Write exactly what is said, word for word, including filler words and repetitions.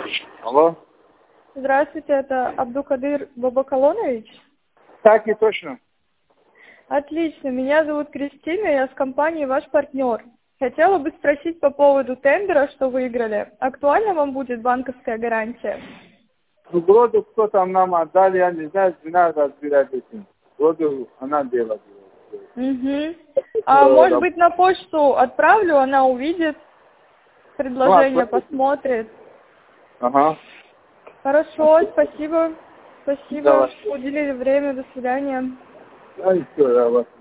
Алло. Здравствуйте, это Абдукадыр Бабакалонович? Так и точно. Отлично, меня зовут Кристина, я с компанией «Ваш партнер». Хотела бы спросить по поводу тендера, что выиграли. Актуальна вам будет банковская гарантия? Ну, вроде кто там нам отдали, я не знаю, жена разбирает этим. Вроде она делает. Угу. А может быть на почту отправлю, она увидит предложение, посмотрит. Ага. Хорошо, спасибо. Спасибо, Давай. уделили время, до свидания. Да, и все, я вас